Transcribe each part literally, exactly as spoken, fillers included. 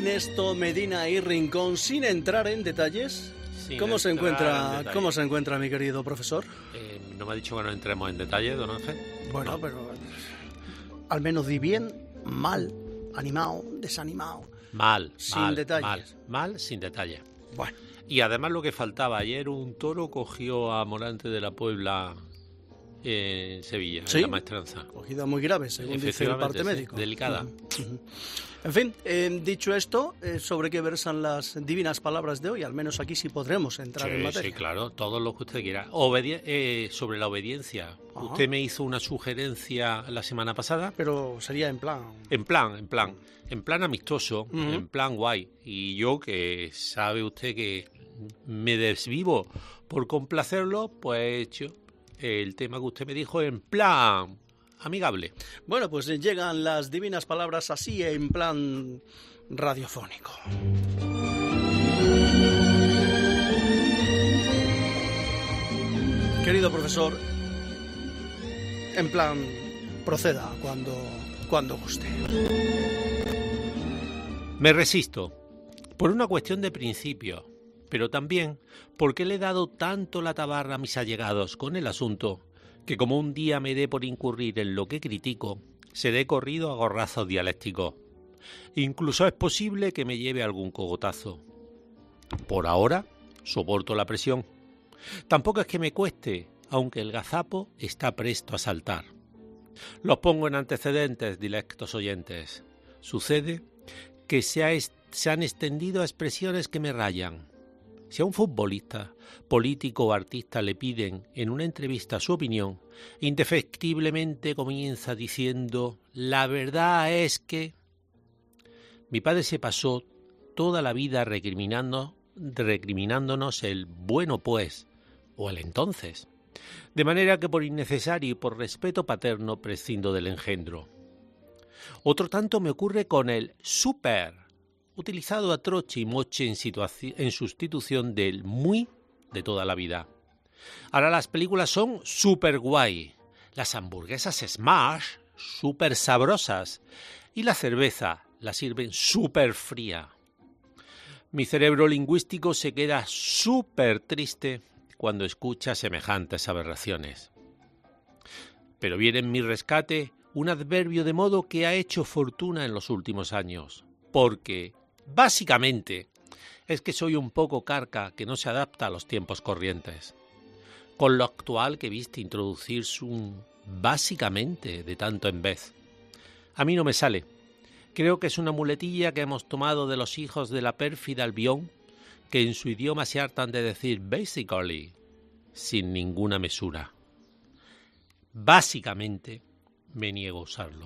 Ernesto Medina y Rincón, sin entrar en detalles. Sin ¿Cómo se entrar encuentra, en detalle. cómo se encuentra mi querido profesor? Eh, no me ha dicho que no entremos en detalle, don Ángel. Bueno, No. pero al menos di bien, mal, animado, desanimado. Mal, Sin mal, detalles. mal, mal, sin detalle. Bueno, Y además lo que faltaba, ayer un toro cogió a Morante de la Puebla en Sevilla, ¿sí? en la Maestranza. Cogida muy grave, según dice el Efectivamente, parte sí, médico. delicada. Ujú. En fin, eh, dicho esto, eh, ¿sobre qué versan las divinas palabras de hoy? Al menos aquí sí podremos entrar en Sí, materia. sí, claro, todo lo que usted quiera. Obedi- eh, sobre la obediencia. Ajá. Usted me hizo una sugerencia la semana pasada. Pero sería en plan... En plan, en plan, en plan amistoso, Ujú. en plan guay. Y yo, que sabe usted que me desvivo por complacerlo, pues he hecho el tema que usted me dijo en plan amigable. Bueno, pues eh, llegan las divinas palabras así en plan radiofónico. Querido profesor, en plan, proceda cuando, cuando guste. Me resisto, por una cuestión de principio, pero también porque le he dado tanto la tabarra a mis allegados con el asunto, que como un día me dé por incurrir en lo que critico, seré corrido a gorrazos dialécticos. Incluso es posible que me lleve algún cogotazo. Por ahora, soporto la presión. Tampoco es que me cueste, aunque el gazapo está presto a saltar. Los pongo en antecedentes, dilectos oyentes. Sucede que se, ha est- se han extendido a expresiones que me rayan. Si a un futbolista, político o artista le piden en una entrevista su opinión, indefectiblemente comienza diciendo: la verdad es que... Mi padre se pasó toda la vida recriminando, recriminándonos el bueno pues, o el entonces. De manera que por innecesario y por respeto paterno prescindo del engendro. Otro tanto me ocurre con el súper, utilizado a troche y moche en, situaci- en sustitución del muy de toda la vida. Ahora las películas son súper guay, las hamburguesas smash, súper sabrosas, y la cerveza la sirven súper fría. Mi cerebro lingüístico se queda súper triste cuando escucha semejantes aberraciones. Pero viene en mi rescate un adverbio de modo que ha hecho fortuna en los últimos años, porque, básicamente, es que soy un poco carca que no se adapta a los tiempos corrientes. Con lo actual que viste introducirse un básicamente de tanto en vez. A mí no me sale. Creo que es una muletilla que hemos tomado de los hijos de la pérfida Albión, que en su idioma se hartan de decir basically, sin ninguna mesura. Básicamente, me niego a usarlo.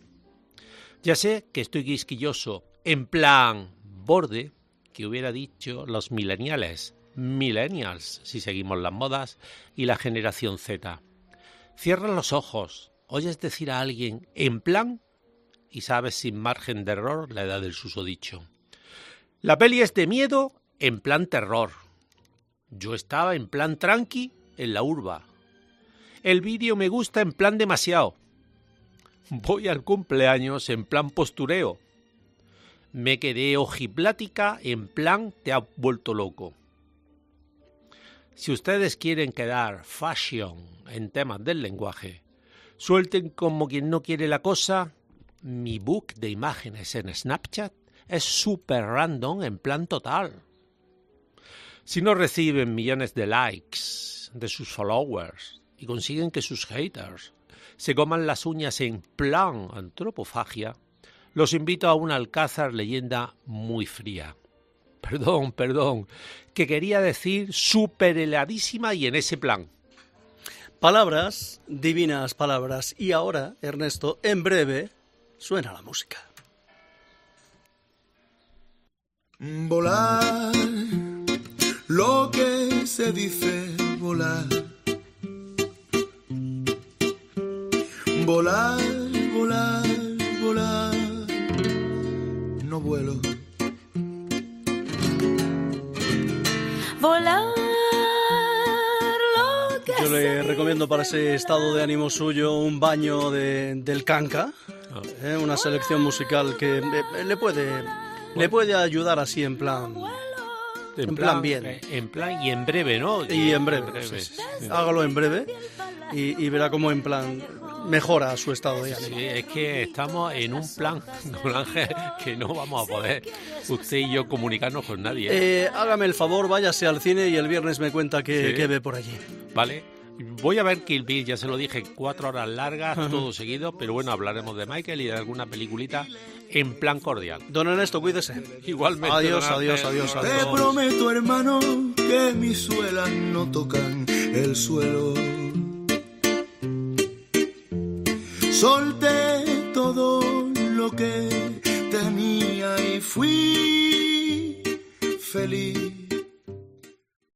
Ya sé que estoy quisquilloso, en plan borde, que hubiera dicho los millennials, millennials, si seguimos las modas, y la generación Z. Cierra los ojos, oyes decir a alguien en plan y sabes sin margen de error la edad del susodicho. La peli es de miedo en plan terror. Yo estaba en plan tranqui en la urba. El vídeo me gusta en plan demasiado. Voy al cumpleaños en plan postureo. Me quedé ojiplática en plan te ha vuelto loco. Si ustedes quieren quedar fashion en temas del lenguaje, suelten como quien no quiere la cosa. Mi book de imágenes en Snapchat es súper random en plan total. Si no reciben millones de likes de sus followers y consiguen que sus haters se coman las uñas en plan antropofagia, los invito a una Alcázar leyenda muy fría. Perdón, perdón, que quería decir súper heladísima y en ese plan. Palabras, divinas palabras. Y ahora, Ernesto, en breve, suena la música. Volar, lo que se dice volar. Volar, volar, volar. No vuelo. Volar, lo que Yo le se recomiendo para dice ese estado de ánimo suyo un baño de, del canca, eh, una selección musical que eh, le puede le puede ayudar así en plan... En, en plan, plan bien. Eh, en plan y en breve, ¿no? Y en breve. En breve. Sí, sí, sí. Hágalo en breve y, y verá cómo en plan mejora su estado de ánimo. Sí, es que estamos en un plan, don Ángel, que no vamos a poder usted y yo comunicarnos con nadie. ¿eh? Eh, hágame el favor, váyase al cine y el viernes me cuenta qué, sí. qué ve por allí. Vale. Voy a ver Kill Bill, ya se lo dije, cuatro horas largas, uh-huh. todo seguido, pero bueno, hablaremos de Michael y de alguna peliculita en plan cordial. Don Ernesto, cuídese. Igualmente. Adiós, adiós, adiós, adiós. Te prometo, hermano, que mis suelas no tocan el suelo. Solté todo lo que tenía y fui feliz.